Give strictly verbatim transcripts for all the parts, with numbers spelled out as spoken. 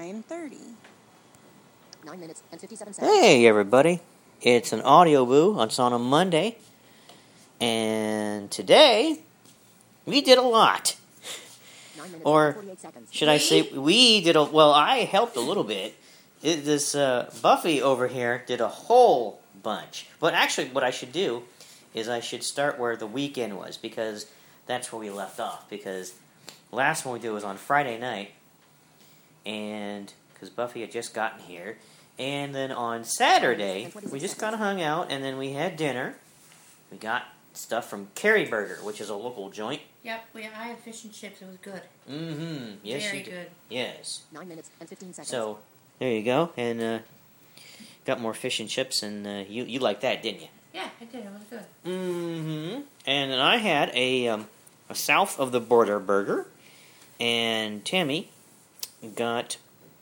nine thirty. Nine minutes and fifty-seven seconds. Hey, everybody. It's an audio boo. It's on a Monday. And today, we did a lot. Nine minutes Or and forty-eight seconds. should I say, we did a... Well, I helped a little bit. It, this uh, Buffy over here did a whole bunch. But actually, what I should do is I should start where the weekend was, because that's where we left off. Because last one we did was on Friday night, and because Buffy had just gotten here. And then on Saturday, we just kind of hung out, and then we had dinner. We got stuff from Kerry Burger, which is a local joint. Yep, we I had fish and chips. It was good. Mm-hmm. Yes, Very you did. good. Yes. Nine minutes and fifteen seconds. So, there you go. And uh, got more fish and chips, and uh, you, you liked that, didn't you? Yeah, I did. It was good. Mm-hmm. And then I had a, um, a south of the border burger, and Tammy got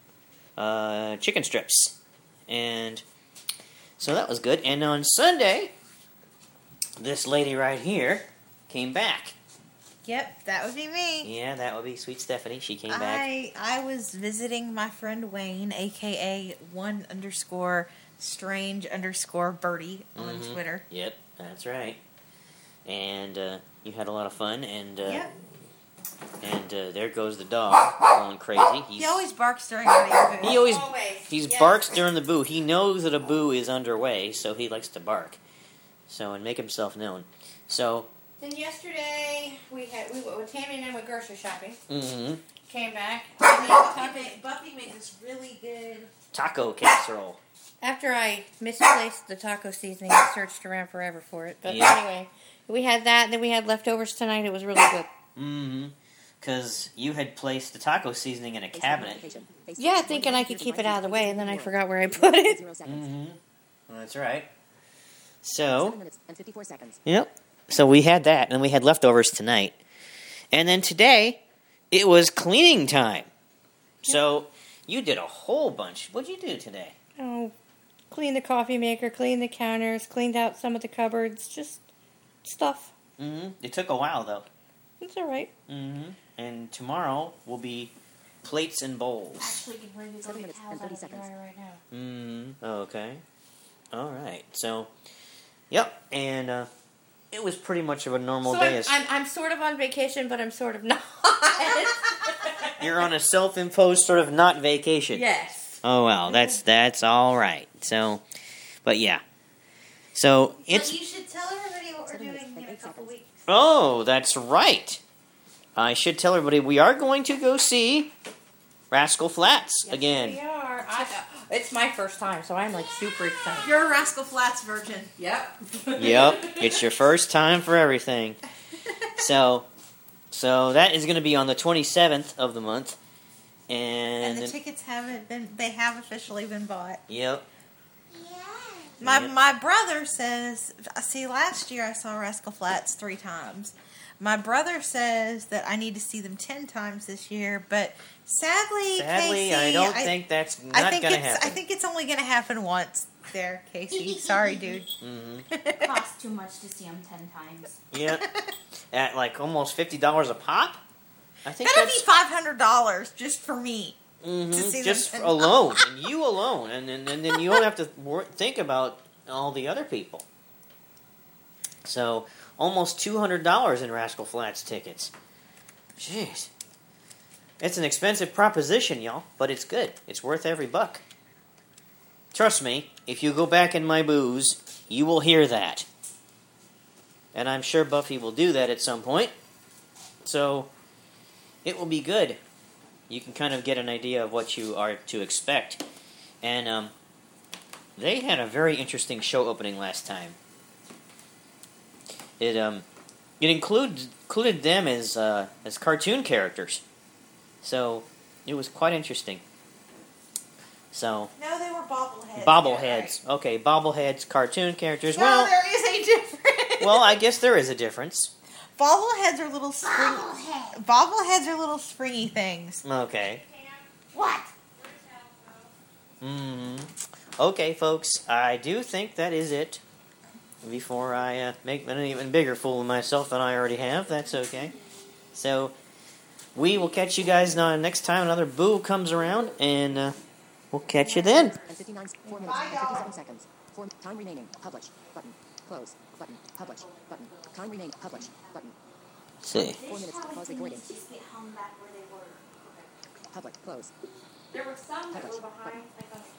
uh, chicken strips. And so that was good. And on Sunday, this lady right here came back. Yep, that would be me. Yeah, that would be sweet Stephanie. She came back. I I was visiting my friend Wayne, aka one underscore strange underscore birdie on Mhm. Twitter. Yep, that's right. And uh, you had a lot of fun. And uh, Yep. and uh, there goes the dog going crazy. He's, He always barks during our boo. He always Always. He Yes. barks during the boo. He knows that a boo is underway, so he likes to bark. So and make himself known. So. Then yesterday we had we went with Tammy and I went grocery shopping. Mm-hmm. Came back. Buffy I mean, made, Buffy made this really good. Taco casserole. after I misplaced the taco seasoning, I searched around forever for it. But Yeah. anyway, we had that. And then we had leftovers tonight. It was really good. Mm-hmm. Because you had placed the taco seasoning in a cabinet. Yeah, thinking I could keep it out of the way, and then I forgot where I put it. Mm-hmm. That's right. So. Seven minutes and fifty-four seconds. Yep. So we had that, and we had leftovers tonight. And then today, it was cleaning time. So you did a whole bunch. What'd you do today? Oh, cleaned the coffee maker, cleaned the counters, cleaned out some of the cupboards, just stuff. Mm-hmm. It took a while, though. It's all right. Mm-hmm. And tomorrow will be plates and bowls. Actually, getting ready to go Seven get minutes towels and out of thirty the seconds. dryer right now. Mm-hmm. Okay. All right. So, yep. And uh, it was pretty much of a normal So day. I'm, As I'm, I'm sort of on vacation, but I'm sort of not. you're on a self-imposed sort of not vacation. Yes. Oh well, that's that's all right. So, but yeah. So it's. But you should tell everybody what we're Seven minutes doing and in a eight couple seconds. weeks. Oh, that's right. I should tell everybody we are going to go see Rascal Flatts Yes, again. We are. I, it's my first time, so I'm like super excited. You're a Rascal Flats virgin. Yep. Yep, it's your first time for everything. So, so that is going to be on the twenty-seventh of the month, and, And the tickets haven't been, they have officially been bought. yep. My Yep. my brother says, see, last year I saw Rascal Flats three times. My brother says that I need to see them ten times this year, but sadly, Sadly, Casey, I don't think that's I not think going to it's, happen. I think it's only going to happen once. There, Casey. Sorry, dude. Mm-hmm. Costs too much to see them ten times. Yep. At like almost fifty dollars a pop. I think That'll that's be five hundred dollars just for me. mhm, to see them just ten alone, and you alone, and then and then you don't have to wor- think about all the other people. So almost two hundred dollars in Rascal Flatts tickets. Jeez, it's an expensive proposition, y'all, but it's good. It's worth every buck. Trust me, if you go back in my booze, you will hear that. And I'm sure Buffy will do that at some point. So, it will be good. You can kind of get an idea of what you are to expect. And, um, they had a very interesting show opening last time. It, um, it included, included them as, uh, as cartoon characters. So, it was quite interesting. So, No, they were bobbleheads. bobbleheads. Okay, bobbleheads, cartoon characters. No, well, there is a difference. well, I guess there is a difference. bobbleheads are little spring. Bobblehead. Bobbleheads are little springy things. Okay. What? Hmm. Okay, folks. I do think that is it. Before I uh, make an even bigger fool of myself than I already have, that's okay. So, we will catch you guys uh, next time another Boo comes around, and uh, we'll catch you then. And fifty-nine, four minutes and fifty-seven seconds. Four, time remaining. Publish. Button. Close. Button. Publish. Button. Time remaining. Publish. Button. Let's see. Four minutes. Pause recording. Just get hung back where they were. Public. Close. There were some that Publish. were behind, like on the